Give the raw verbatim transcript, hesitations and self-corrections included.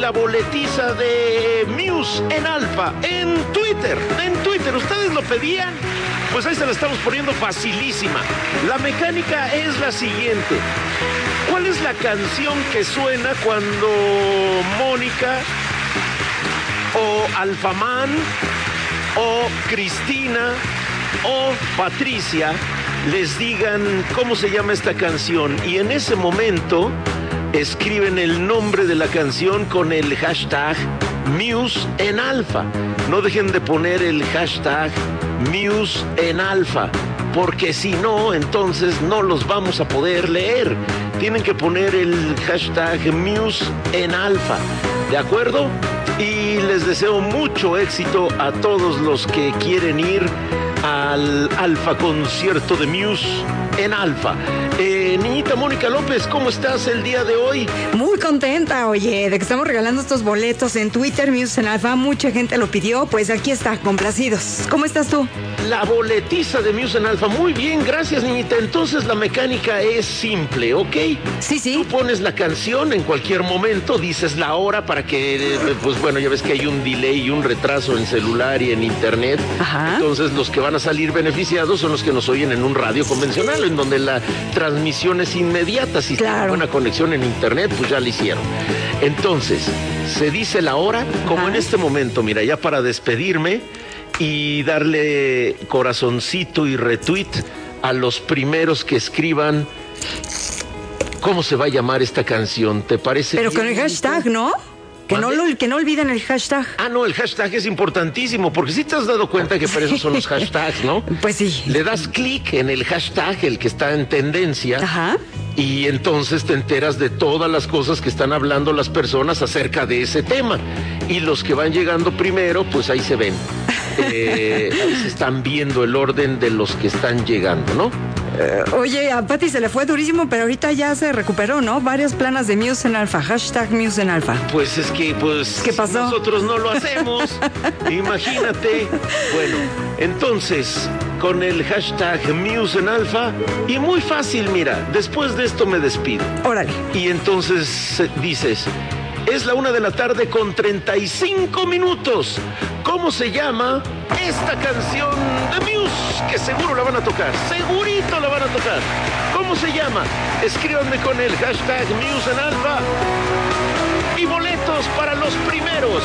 la boletiza de Muse en Alfa, en Twitter, en Twitter. ¿Ustedes lo pedían? Pues ahí se la estamos poniendo facilísima. La mecánica es la siguiente. ¿Cuál es la canción que suena cuando Mónica o Alfamán o Cristina o Patricia les digan cómo se llama esta canción? Y en ese momento escriben el nombre de la canción con el hashtag Muse en Alfa. No dejen de poner el hashtag Muse en Alfa, porque si no, entonces no los vamos a poder leer. Tienen que poner el hashtag Muse en Alfa, ¿de acuerdo? Y les deseo mucho éxito a todos los que quieren ir al Alfa concierto de Muse en Alfa. Eh, niñita Mónica López, ¿cómo estás el día de hoy? Muy contenta, oye, de que estamos regalando estos boletos en Twitter, Muse en Alfa. Mucha gente lo pidió, pues aquí está, complacidos. ¿Cómo estás tú? La boletiza de Muse en Alfa. Muy bien, gracias, niñita. Entonces la mecánica es simple, ¿ok? Sí, sí. Tú pones la canción en cualquier momento, dices la hora para que, pues bueno, ya ves que hay un delay y un retraso en celular y en internet. Ajá. Entonces los que van a salir beneficiados son los que nos oyen en un radio convencional, en donde la transmisión es inmediata. Si claro. tienen buena conexión en internet, pues ya la hicieron. Entonces, se dice la hora, como Ajá. en este momento, mira, ya para despedirme y darle corazoncito y retweet a los primeros que escriban cómo se va a llamar esta canción. ¿Te parece? Pero bien, con el hashtag, ¿no? Que no, lo, que no olviden el hashtag. Ah, no, el hashtag es importantísimo, porque si te has dado cuenta que para eso son los hashtags, ¿no? Pues sí. Le das clic en el hashtag, el que está en tendencia. Ajá. Y entonces te enteras de todas las cosas que están hablando las personas acerca de ese tema. Y los que van llegando primero, pues ahí se ven. Eh, ahí se están viendo el orden de los que están llegando, ¿no? Uh, oye, a Pati se le fue durísimo, pero ahorita ya se recuperó, ¿no? Varias planas de Muse en Alfa, hashtag Muse en Alfa. Pues es que, pues... ¿Qué pasó? Nosotros no lo hacemos, imagínate. Bueno, entonces, con el hashtag Muse en Alfa, y muy fácil, mira, después de esto me despido. Órale. Y entonces dices, es la una de la tarde con treinta y cinco minutos. ¿Cómo se llama esta canción de Muse? Que seguro la van a tocar, segurito la van a tocar. ¿Cómo se llama? Escríbanme con el hashtag Muse en Alfa y boletos para los primeros.